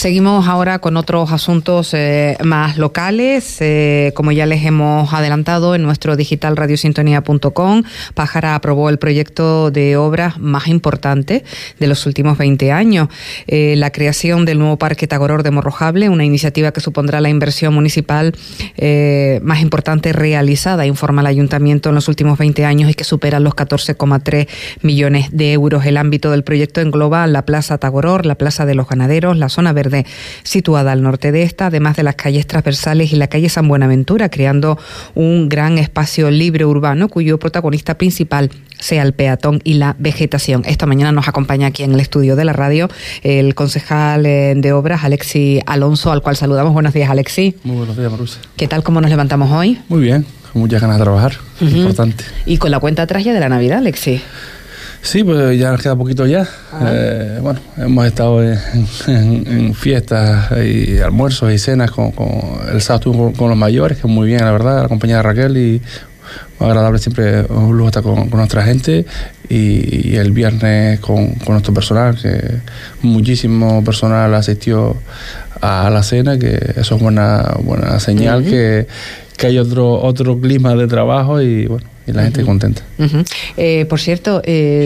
Seguimos ahora con otros asuntos más locales. Como ya les hemos adelantado en nuestro digital radiosintonía.com, Pájara aprobó el proyecto de obras más importante de los últimos 20 años. La creación del nuevo Parque Tagoror de Morrojable, una iniciativa que supondrá la inversión municipal más importante realizada, informa el Ayuntamiento, en los últimos 20 años y que supera los 14,3 millones de euros. El ámbito del proyecto engloba la Plaza Tagoror, la Plaza de los Ganaderos, la zona verde situada al norte de esta, además de las calles transversales y la calle San Buenaventura, creando un gran espacio libre urbano cuyo protagonista principal sea el peatón y la vegetación. Esta mañana nos acompaña aquí en el estudio de la radio el concejal de Obras, Alexis Alonso, al cual saludamos. Buenos días, Alexis. Muy buenos días, Marusa. ¿Qué tal? ¿Cómo nos levantamos hoy? Muy bien, con muchas ganas de trabajar, importante. Y con la cuenta atrás ya de la Navidad, Alexis. Sí, pues ya nos queda poquito ya. Bueno, hemos estado en fiestas y almuerzos y cenas el sábado estuve con los mayores, que muy bien, la verdad, la compañía de Raquel, y agradable, siempre un lujo estar con nuestra gente, y el viernes con nuestro personal, que muchísimo personal asistió a la cena, que eso es buena señal, que hay otro clima de trabajo y bueno, y la gente contenta. Por cierto,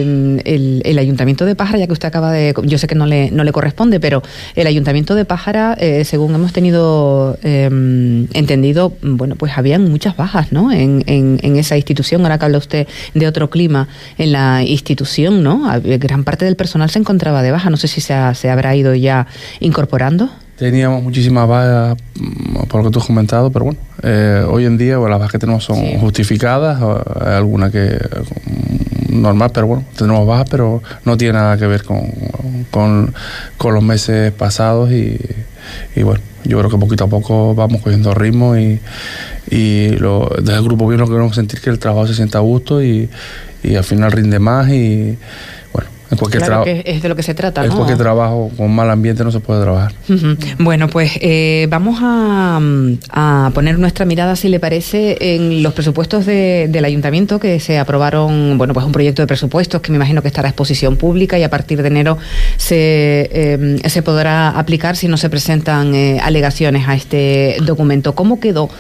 el Ayuntamiento de Pájara, ya que usted acaba de... Yo sé que no le corresponde, pero el Ayuntamiento de Pájara, según hemos tenido entendido, bueno, pues habían muchas bajas, ¿no? En esa institución. Ahora que habla usted de otro clima en la institución, ¿no? Gran parte del personal se encontraba de baja. No sé si se habrá ido ya incorporando. Teníamos muchísimas bajas, por lo que tú has comentado, pero bueno, hoy en día las bajas que tenemos son justificadas, hay alguna que normal, pero bueno, tenemos bajas, pero no tiene nada que ver con los meses pasados, y bueno, yo creo que poquito a poco vamos cogiendo ritmo, y desde el grupo bien lo queremos sentir, que el trabajo se sienta a gusto y al final rinde más, y bueno, en cualquier que es de lo que se trata, ¿no? En cualquier trabajo con mal ambiente no se puede trabajar. Bueno, pues vamos a poner nuestra mirada, si le parece, en los presupuestos del Ayuntamiento, que se aprobaron, bueno, pues un proyecto de presupuestos que me imagino que estará a exposición pública, y a partir de enero se podrá aplicar si no se presentan alegaciones a este documento. ¿Cómo quedó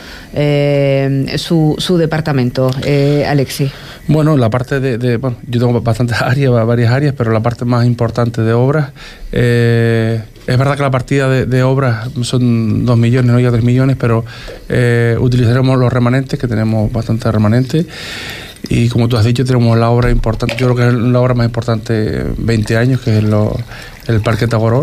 su departamento, Alexis? Bueno, la parte bueno, yo tengo varias áreas, pero la parte más importante de obras, es verdad que la partida de obras son 2 millones, no llega a 3 millones, pero utilizaremos los remanentes, que tenemos bastantes remanentes, y como tú has dicho, tenemos la obra importante, yo creo que es la obra más importante 20 años, que es el Parque Tagoror,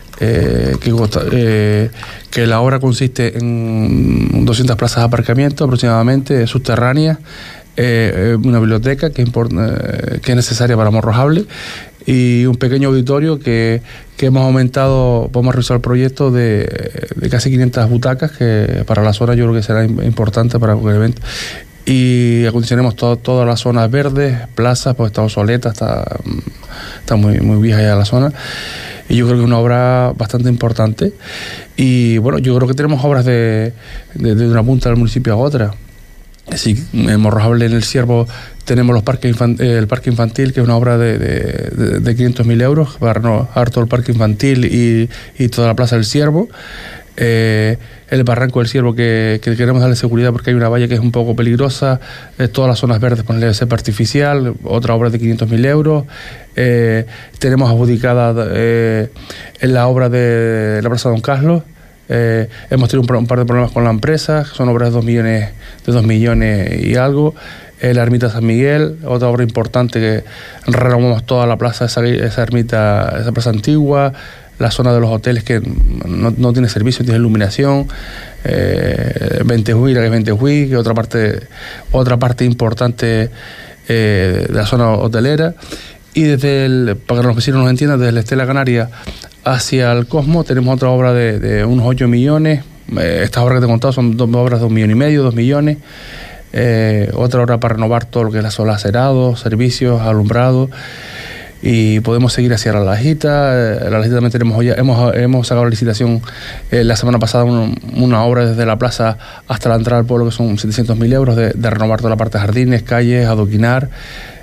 que la obra consiste en 200 plazas de aparcamiento aproximadamente, subterráneas, una biblioteca que es necesaria para Morrojable, y un pequeño auditorio que hemos aumentado. Vamos a realizar el proyecto de casi 500 butacas, que para la zona yo creo que será importante para cualquier evento, y acondicionemos todas las zonas verdes, plazas, pues está obsoleta, está muy vieja ya la zona, y yo creo que es una obra bastante importante. Y bueno, yo creo que tenemos obras de una punta del municipio a otra. Sí, en Morrojable, en el Ciervo, tenemos el parque infantil, que es una obra de 500.000 euros para renovar todo el parque infantil y toda la plaza del Ciervo. El barranco del Ciervo, que queremos darle seguridad porque hay una valla que es un poco peligrosa, todas las zonas verdes ponerle cepa artificial, otra obra de 500.000 euros. Tenemos adjudicada en la obra de la Plaza Don Carlos. Hemos tenido un par de problemas con la empresa, son obras de 2 millones y algo. La ermita San Miguel, otra obra importante, que renovamos toda la plaza, esa ermita, esa plaza antigua. La zona de los hoteles, que no tiene servicio, tiene iluminación. Ventejuy, la que es Ventejuy, que otra parte importante de la zona hotelera. Y para que los vecinos nos entiendan, desde la Estela Canaria hacia el Cosmo tenemos otra obra de unos 8 millones. Estas obras que te he contado son obras de 1,5 millones, 2 millones. Otra obra para renovar todo lo que es la sola acerado, servicios, alumbrado. Y podemos seguir hacia La Lajita. La Lajita también hemos sacado la licitación la semana pasada, una obra desde la plaza hasta la entrada al pueblo, que son 700.000 euros, de renovar toda la parte de jardines, calles, adoquinar.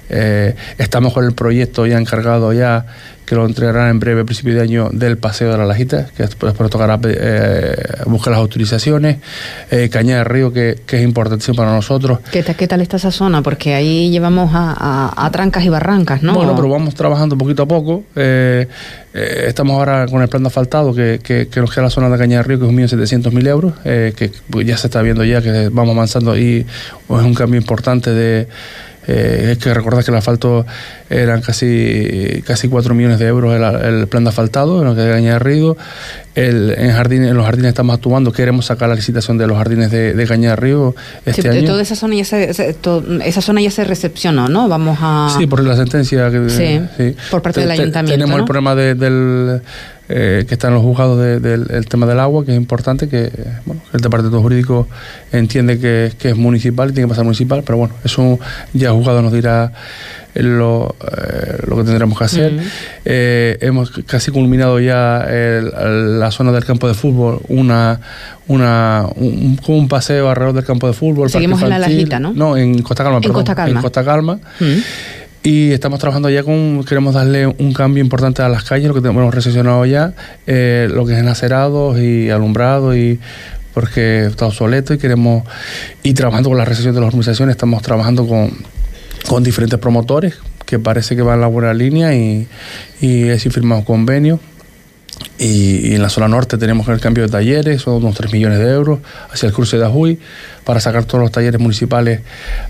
Estamos con el proyecto ya encargado ya, que lo entregarán en breve, a principio de año, del Paseo de la Lajita, que después tocará buscar las autorizaciones. Cañada de Río, que es importantísimo para nosotros. ¿Qué tal está esa zona? Porque ahí llevamos a trancas y barrancas, ¿no? Bueno, pero vamos trabajando poquito a poco. Estamos ahora con el plan de asfaltado que nos queda la zona de Cañada de Río, que es 1.700.000 euros, que ya se está viendo ya que vamos avanzando y pues, es un cambio importante de... es que recordad que el asfalto eran casi 4 millones de euros el plan de asfaltado, en lo que es Cañada de Río. En los jardines estamos actuando, queremos sacar la licitación de los jardines de Cañada de Río este año. Toda esa zona esa zona ya se recepcionó, ¿no? Vamos a... Sí, por la sentencia que por parte del ayuntamiento. Tenemos, ¿no?, el problema del que está en los juzgados del tema del agua, que es importante, que bueno, el departamento jurídico entiende que es municipal y tiene que pasar municipal, pero bueno, eso ya el juzgado nos dirá lo que tendremos que hacer. Hemos casi culminado ya la zona del campo de fútbol, un paseo alrededor del campo de fútbol. Seguimos en La Lajita, ¿no? No, en Costa Calma, perdón. En Costa Calma. Y estamos trabajando ya queremos darle un cambio importante a las calles, lo que hemos recepcionado ya, lo que es enacerados y alumbrado, y porque está obsoleto, y trabajando con la recepción de las urbanizaciones. Estamos trabajando con diferentes promotores que parece que van en la buena línea, y así firmamos convenios. Y en la zona norte tenemos el cambio de talleres, son unos 3 millones de euros hacia el cruce de Ajuy, para sacar todos los talleres municipales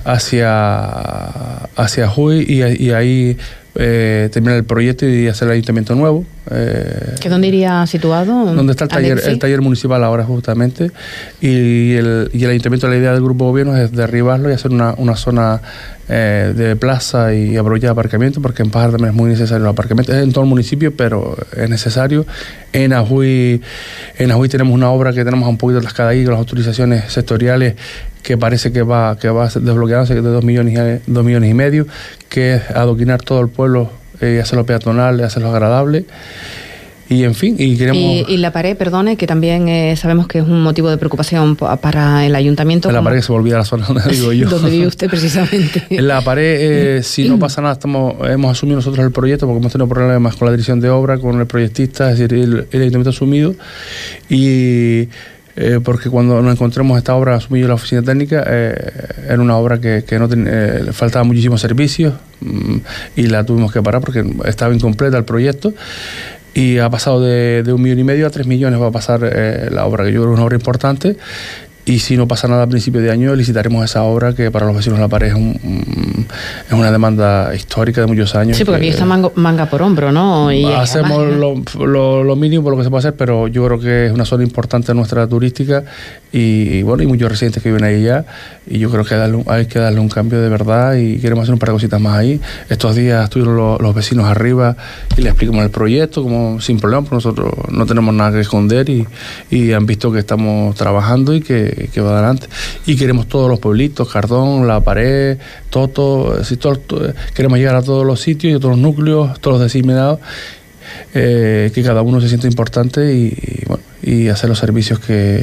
hacia Ajuy, y ahí terminar el proyecto y hacer el ayuntamiento nuevo. ¿Que dónde iría situado? Donde está el taller municipal ahora, justamente, y el ayuntamiento, la idea del grupo de gobierno es derribarlo y hacer una zona de plaza y aprovechar aparcamiento, porque en Pájara también es muy necesario el aparcamiento. Es en todo el municipio, pero es necesario. En Ajuy tenemos una obra que tenemos un poquito atascada ahí con las autorizaciones sectoriales, que parece que va desbloqueándose, de 2 millones y medio, que es adoquinar todo el pueblo, hacerlo peatonal, hacerlo agradable. Y en fin, y queremos... Y la pared, perdone, que también sabemos que es un motivo de preocupación para el ayuntamiento. La pared, que se volvía a la zona donde vivo yo. Donde vive usted, precisamente. En la pared, si no pasa nada, hemos asumido nosotros el proyecto, porque hemos tenido problemas con la dirección de obra, con el proyectista, es decir, el ayuntamiento asumido, y... porque cuando nos encontramos esta obra asumida la oficina técnica, era una obra que no faltaban muchísimos servicios, y la tuvimos que parar porque estaba incompleta el proyecto, y ha pasado de 1,5 millones a 3 millones va a pasar la obra, que yo creo que es una obra importante. Y si no pasa nada a principio de año, licitaremos esa obra, que para los vecinos de La Pared es una demanda histórica de muchos años. Sí, porque aquí está manga por hombro, ¿no? Y hacemos lo mínimo por lo que se puede hacer, pero yo creo que es una zona importante nuestra turística, y bueno, hay muchos residentes que viven ahí ya, y yo creo que hay que darle un cambio de verdad, y queremos hacer un par de cositas más ahí. Estos días estuvieron los vecinos arriba y les explicamos el proyecto como sin problema, porque nosotros no tenemos nada que esconder, y han visto que estamos trabajando y que va adelante, y queremos todos los pueblitos, Cardón, La Pared, Toto, queremos llegar a todos los sitios y a todos los núcleos, todos los diseminados, que cada uno se sienta importante, y hacer los servicios que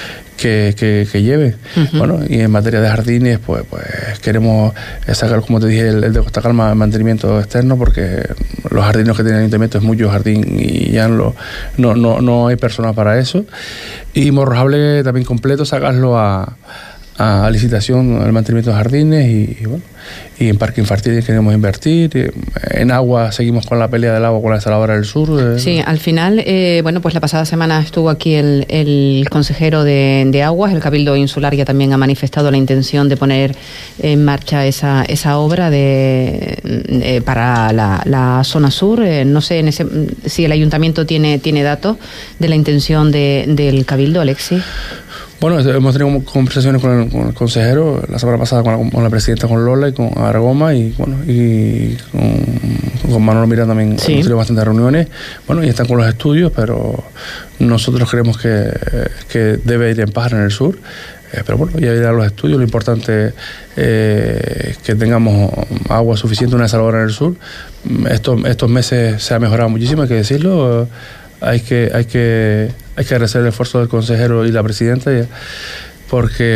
lleve. Bueno, y en materia de jardines, pues queremos sacar, como te dije, el de Costa Calma, el mantenimiento externo, porque los jardines que tiene el ayuntamiento es mucho jardín y ya no hay personal para eso. Y Morrojable también completo, sacarlo a licitación, el mantenimiento de jardines, y en parque infantil queremos invertir. En agua seguimos con la pelea del agua con la desaladora del sur. Sí, al final, pues la pasada semana estuvo aquí el consejero de Aguas. El Cabildo Insular ya también ha manifestado la intención de poner en marcha esa obra para la zona sur. No sé si el ayuntamiento tiene datos de la intención del Cabildo, Alexis. Bueno, hemos tenido conversaciones con el consejero la semana pasada, con la presidenta, con Lola, y con Aragoma, y con Manolo Miranda también. Sí. Hemos tenido bastantes reuniones, y están con los estudios, pero nosotros creemos que debe ir en Pájara, en el sur. Pero bueno, ya irán los estudios. Lo importante es que tengamos agua suficiente, una desaladora en el sur. Estos meses se ha mejorado muchísimo, hay que decirlo. Hay que agradecer el esfuerzo del consejero y la presidenta, porque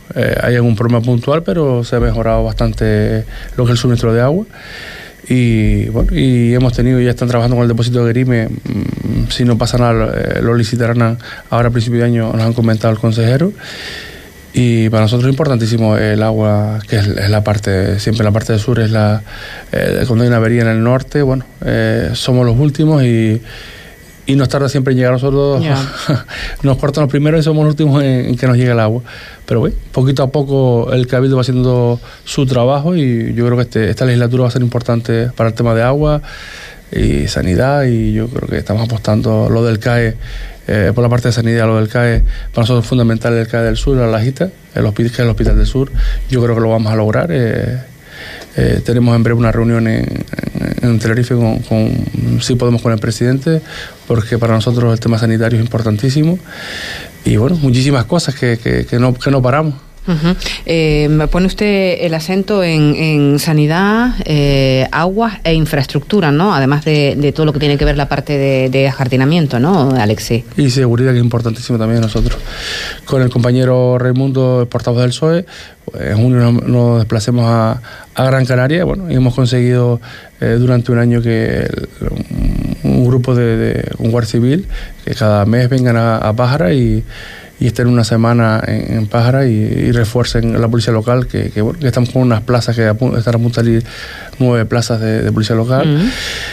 hay algún problema puntual, pero se ha mejorado bastante lo que es el suministro de agua. Y bueno, y hemos tenido, ya están trabajando con el depósito de Guerime. Si no pasa nada, lo licitarán ahora a principio de año, nos han comentado el consejero. Y para nosotros es importantísimo el agua, que es la parte, siempre la parte del sur es cuando hay una avería en el norte, bueno, somos los últimos y nos tarda siempre en llegar a nosotros. Nos cortan los primeros y somos los últimos en que nos llegue el agua. Pero bueno, poquito a poco el Cabildo va haciendo su trabajo y yo creo que esta legislatura va a ser importante para el tema de agua y sanidad, y yo creo que estamos apostando lo del CAE, por la parte de sanidad, lo del CAE, para nosotros es fundamental el CAE del Sur, la Lajita, que es el Hospital del Sur. Yo creo que lo vamos a lograr. Tenemos en breve una reunión en Tenerife si podemos, con el presidente, porque para nosotros el tema sanitario es importantísimo. Y bueno, muchísimas cosas que no paramos. Pone usted el acento en sanidad, aguas e infraestructura, ¿no? Además de todo lo que tiene que ver la parte de ajardinamiento, ¿no, Alexis? Y seguridad, que es importantísimo también nosotros. Con el compañero Raimundo, portavoz del PSOE, en junio nos desplacemos a Gran Canaria, bueno, y hemos conseguido durante un año que un grupo de un guardia civil, que cada mes vengan a Pájara y estén una semana en Pájara y refuercen la policía local, que estamos con unas plazas que están a punto de salir 9 plazas de policía local.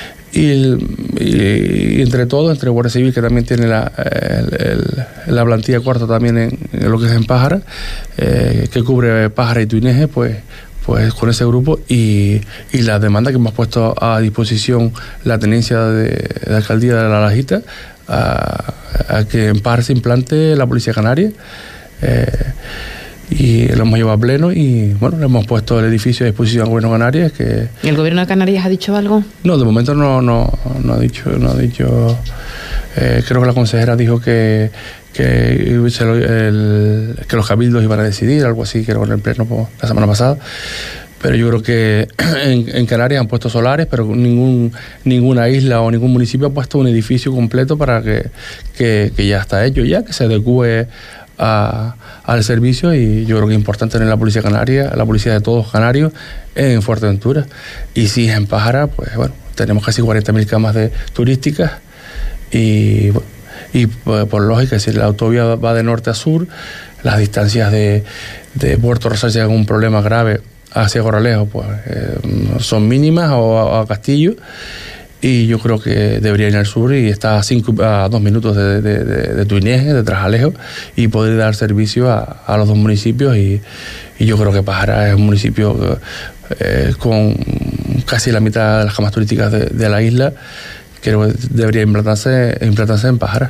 Y entre todo, entre Guardia Civil, que también tiene la plantilla corta también en lo que es en Pájara, que cubre Pájara y Tuineje, pues con ese grupo y la demanda que hemos puesto a disposición la tenencia de alcaldía de La Lajita, a que en Pájara se implante la policía canaria, y lo hemos llevado a pleno y bueno, le hemos puesto el edificio a disposición del gobierno de Canarias. ¿Y el gobierno de Canarias ha dicho algo? No, de momento no ha dicho. Creo que la consejera dijo que los cabildos iban a decidir, algo así, creo, en el pleno la semana pasada. Pero yo creo que en Canarias han puesto solares, pero ninguna isla o ningún municipio ha puesto un edificio completo para que ya está hecho, ya que se adecue al servicio. Y yo creo que es importante tener la policía canaria, la policía de todos canarios en Fuerteventura. Y si es en Pájara, pues bueno, tenemos casi 40.000 camas turísticas y bueno, y por lógica, si la autovía va de norte a sur, las distancias de Puerto Rosal, si hay algún problema grave hacia Corralejo, pues son mínimas, o a Castillo, y yo creo que debería ir al sur y está a 2 minutos de Tuineje, de Trajalejo, y poder dar servicio a los dos municipios. Y yo creo que Pájara es un municipio con casi la mitad de las camas turísticas de la isla, que debería implantarse en Pájara.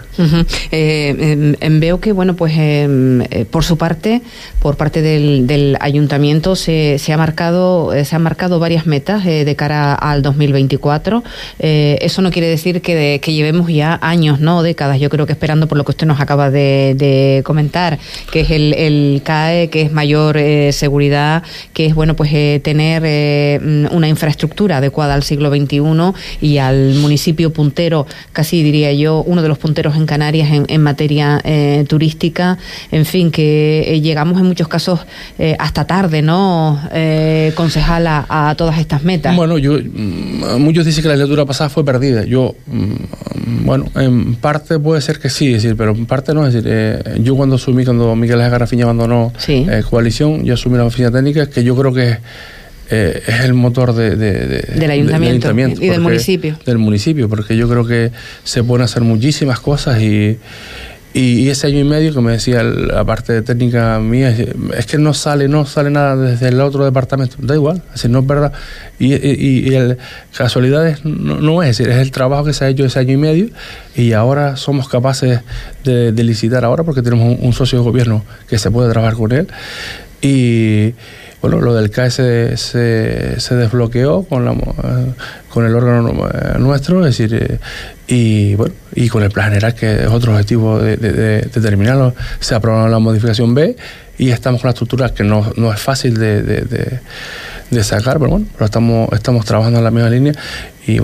Veo que, bueno, pues por parte del ayuntamiento se han marcado varias metas de cara al 2024. Eso no quiere decir que llevemos ya años, no décadas. Yo creo que esperando por lo que usted nos acaba de comentar, que es el CAE, que es mayor seguridad, que es, bueno, pues tener una infraestructura adecuada al siglo XXI y al municipio puntero, casi diría yo, uno de los punteros en Canarias en materia turística. En fin, que llegamos en muchos casos hasta tarde, ¿no, concejal, a todas estas metas? Bueno, muchos dicen que la legislatura pasada fue perdida. Bueno, en parte puede ser que sí, pero en parte no. Es decir, yo cuando Miguel Ángel Garrafiña abandonó coalición, yo asumí la oficina técnica, que yo creo que es el motor del ayuntamiento y del municipio. Del municipio, porque yo creo que se pueden hacer muchísimas cosas y ese año y medio que me decía la parte técnica mía, es que no sale nada desde el otro departamento. Da igual, es decir, no es verdad. Y casualidades no es decir, es el trabajo que se ha hecho ese año y medio, y ahora somos capaces de licitar ahora porque tenemos un socio de gobierno que se puede trabajar con él. Y bueno, lo del CAE se desbloqueó con el órgano nuestro, es decir, y bueno, y con el plan general, que es otro objetivo de terminarlo. Se aprobó la modificación B y estamos con la estructura que no es fácil de sacar, pero bueno, pero estamos trabajando en la misma línea y bueno,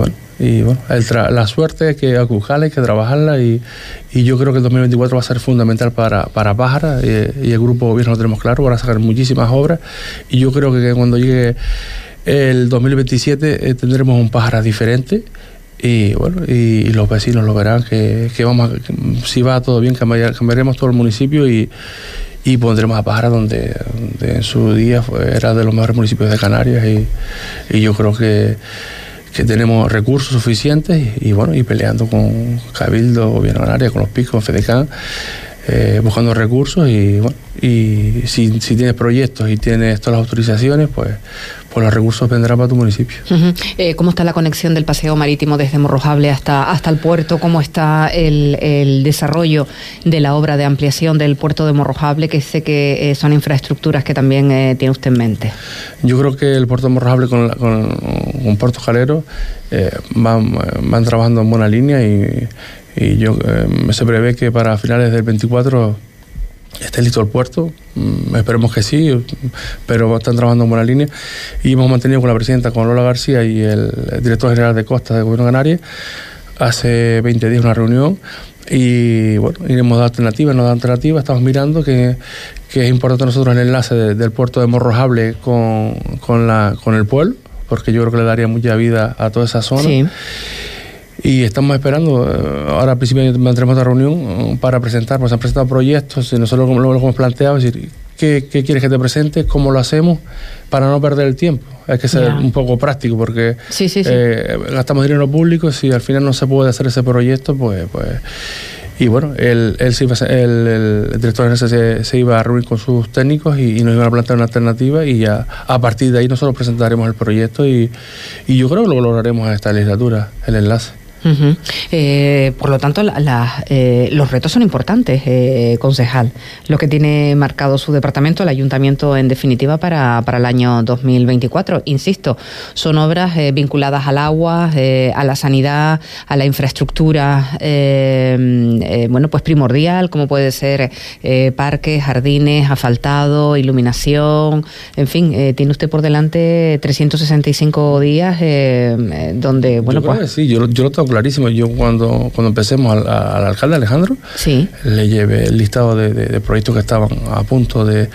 Y bueno, la suerte es que hay que buscarla, hay que trabajarla y yo creo que el 2024 va a ser fundamental para Pájara y el grupo gobierno lo tenemos claro, van a sacar muchísimas obras y yo creo que cuando llegue el 2027 tendremos un Pájara diferente y bueno, y los vecinos lo verán que si va todo bien cambiaremos todo el municipio y pondremos a Pájara donde en su día era de los mejores municipios de Canarias y yo creo que tenemos recursos suficientes y bueno, y peleando con Cabildo, Gobierno de Canarias, con los PIC, con FEDECAN, buscando recursos y bueno, y si tienes proyectos y tienes todas las autorizaciones, pues los recursos vendrán para tu municipio. ¿Cómo está la conexión del paseo marítimo desde Morrojable hasta el puerto? ¿Cómo está el desarrollo de la obra de ampliación del puerto de Morrojable, que sé que son infraestructuras que también tiene usted en mente? Yo creo que el puerto de Morrojable con Puerto Jalero van trabajando en buena línea y se prevé que para finales del 24 esté listo el puerto, esperemos que sí, pero están trabajando en buena línea y hemos mantenido con la presidenta, con Lola García y el director general de Costas del Gobierno de Canarias hace 20 días una reunión y bueno, iremos de alternativa, estamos mirando que es importante nosotros el enlace del puerto de Morrojable con el pueblo, porque yo creo que le daría mucha vida a toda esa zona. Sí. Y estamos esperando, ahora al principio mantendremos otra reunión para presentar, pues han presentado proyectos y nosotros lo hemos planteado, es decir, ¿qué quieres que te presente? ¿Cómo lo hacemos? Para no perder el tiempo. Hay que ser un poco práctico porque gastamos dinero público, si al final no se puede hacer ese proyecto, pues y bueno, el director se iba a reunir con sus técnicos y nos iban a plantear una alternativa y ya a partir de ahí nosotros presentaremos el proyecto y yo creo que lo lograremos en esta legislatura, el enlace. Por lo tanto, los retos son importantes, concejal. Lo que tiene marcado su departamento, el ayuntamiento, en definitiva, para el año 2024. Insisto, son obras vinculadas al agua, a la sanidad, a la infraestructura, bueno, pues primordial, como puede ser parques, jardines, asfaltado, iluminación, en fin, tiene usted por delante 365 días donde, bueno, yo creo que sí, yo lo tengo clarísimo. Yo cuando empecemos al alcalde Alejandro, sí, le llevé el listado de proyectos que estaban a punto de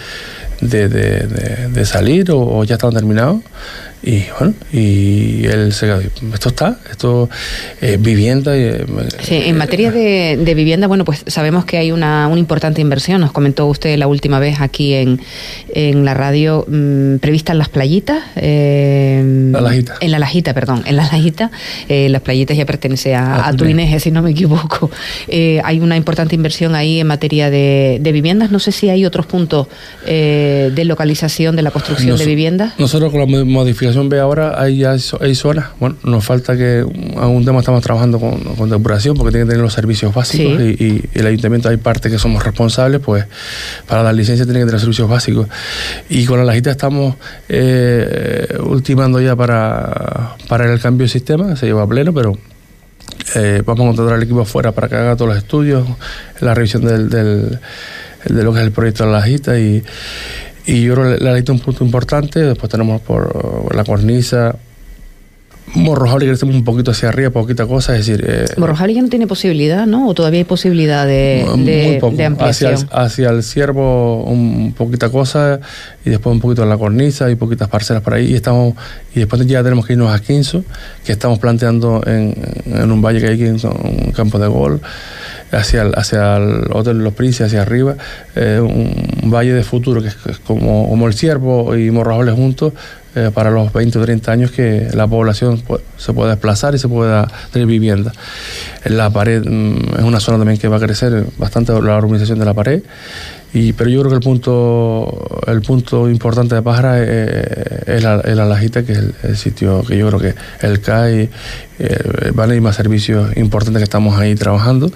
salir o ya estaban terminados y bueno, y él esto vivienda sí, en materia de vivienda, bueno, pues sabemos que hay una importante inversión, nos comentó usted la última vez aquí en la radio, prevista en las playitas, La Lajita. En la Lajita, perdón, en la Lajita, las playitas ya pertenece a Tuineje, si no me equivoco. Hay una importante inversión ahí en materia de viviendas, no sé si hay otros puntos de localización de la construcción de viviendas. Nosotros con la modificación ve ahora hay zonas, bueno, nos falta que algún tema estamos trabajando con depuración porque tiene que tener los servicios básicos, sí, y el ayuntamiento hay parte que somos responsables, pues para dar licencia tiene que tener servicios básicos y con la Lajita estamos ultimando ya para el cambio de sistema, se lleva a pleno, pero vamos a contratar al equipo afuera para que haga todos los estudios, la revisión de lo que es el proyecto de la Lajita y yo creo que la Lajita es un punto importante. Después tenemos por la cornisa Morrojable, que estamos un poquito hacia arriba, poquita cosa, es decir... Morrojable ya no tiene posibilidad, ¿no? ¿O todavía hay posibilidad de ampliación? Hacia el Ciervo un poquita cosa y después un poquito de la cornisa y poquitas parcelas por ahí y después ya tenemos que irnos a Quinzo, que estamos planteando en un valle que hay aquí, un campo de golf, hacia el Hotel Los Príncipes, hacia arriba, un valle de futuro que es como el Ciervo y Morrojable juntos, para los 20 o 30 años que la población se pueda desplazar y se pueda tener vivienda. La pared es una zona también que va a crecer bastante la urbanización de la pared, pero yo creo que el punto importante de Pájara es la Lajita, que es el sitio que yo creo que el CAI van a ir más servicios importantes que estamos ahí trabajando.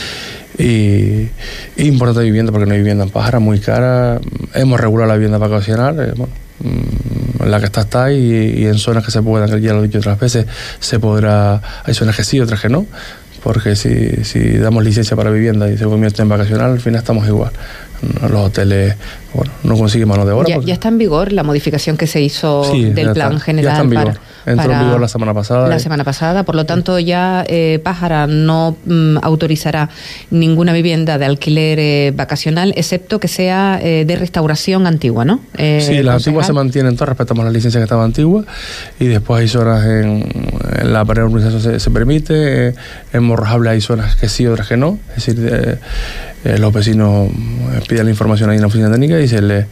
Y importante vivienda porque no hay vivienda en Pájara, muy cara. Hemos regulado la vivienda vacacional, la que está ahí y en zonas que se puedan, ya lo he dicho otras veces, se podrá, hay zonas que sí, otras que no, porque si damos licencia para vivienda y se convierte en vacacional, al final estamos igual. Los hoteles bueno, no consigue mano de obra. Ya está en vigor la modificación que se hizo del plan general. Ya está en vigor. Entró en vigor la semana pasada. La semana pasada, por lo tanto ya Pájara no autorizará ninguna vivienda de alquiler vacacional, excepto que sea de restauración antigua, ¿no? Sí, las antiguas se mantienen todas, respetamos la licencia que estaba antigua, y después hay zonas en la pared de urbanización se permite, en Morrojable hay zonas que sí, otras que no, es decir, los vecinos piden la información ahí en la oficina técnica entonces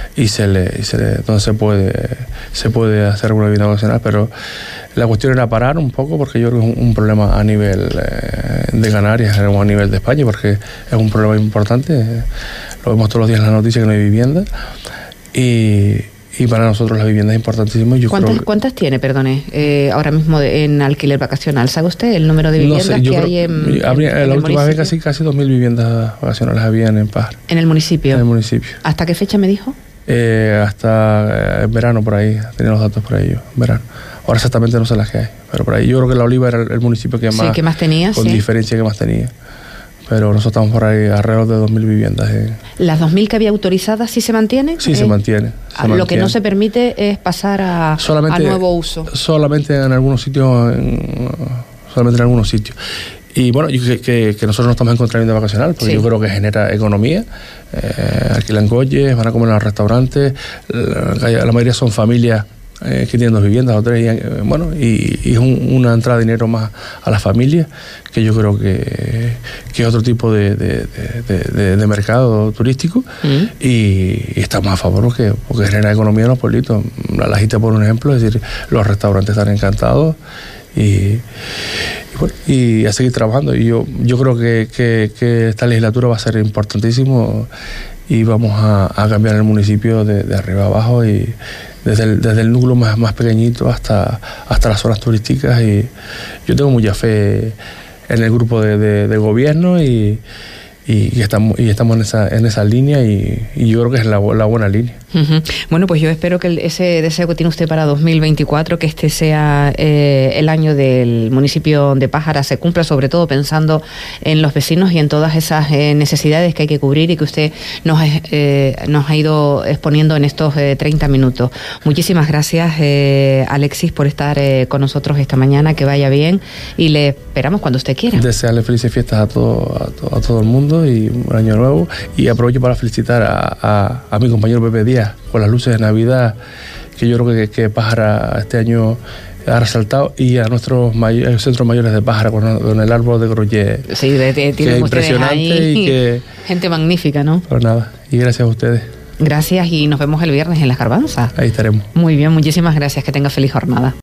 se puede hacer una vivienda vacacional, pero la cuestión era parar un poco, porque yo creo que es un problema a nivel de Canarias o a nivel de España, porque es un problema importante, lo vemos todos los días en las noticias que no hay vivienda, y para nosotros la vivienda es importantísimo. ¿Cuántas tiene, perdone, ahora mismo en alquiler vacacional? ¿Sabe usted el número de viviendas que hay en la última vez casi 2.000 viviendas vacacionales habían en Pájara. ¿En el municipio? En el municipio. ¿Hasta qué fecha me dijo? Hasta verano, por ahí. Tenía los datos por ahí yo, verano. Ahora exactamente no sé las que hay, pero por ahí. Yo creo que La Oliva era el municipio que más, que más tenía, con diferencia que más tenía. Pero nosotros estamos por ahí alrededor de 2.000 viviendas. ¿Las 2.000 que había autorizadas sí se mantienen? Sí, se mantiene. Lo que no se permite es pasar a nuevo uso. Solamente en algunos sitios. Y bueno, que nosotros no estamos en contra de vivienda vacacional, porque yo creo que genera economía. Alquilan coches, van a comer en los restaurantes. La mayoría son familias que tienen 2 viviendas o 3, y es una entrada de dinero más a las familias, que yo creo que es otro tipo de mercado turístico, y estamos a favor porque genera economía en los pueblitos. La Gita, por un ejemplo, es decir, los restaurantes están encantados, y a seguir trabajando. Y yo creo que esta legislatura va a ser importantísimo, y vamos a cambiar el municipio de arriba a abajo, y desde el núcleo más pequeñito hasta las zonas turísticas. Y yo tengo mucha fe en el grupo de gobierno, y estamos en esa línea, y yo creo que es la buena línea. Uh-huh. Bueno, pues yo espero que ese deseo que tiene usted para 2024, que este sea el año del municipio de Pájara, se cumpla, sobre todo pensando en los vecinos y en todas esas necesidades que hay que cubrir, y que usted nos ha ido exponiendo en estos 30 minutos. Muchísimas gracias, Alexis, por estar con nosotros esta mañana. Que vaya bien, y le esperamos cuando usted quiera. Desearle felices fiestas a todo el mundo, y un año nuevo, y aprovecho para felicitar a mi compañero Pepe Díaz con las luces de Navidad, que yo creo que Pájara este año ha resaltado, y a nuestros centros mayores de Pájara con el árbol de Groyer, que es impresionante, ahí, y gente magnífica, ¿no? Pues nada, y gracias a ustedes. Gracias, y nos vemos el viernes en Las Garbanzas. Ahí estaremos. Muy bien, muchísimas gracias, que tenga feliz jornada.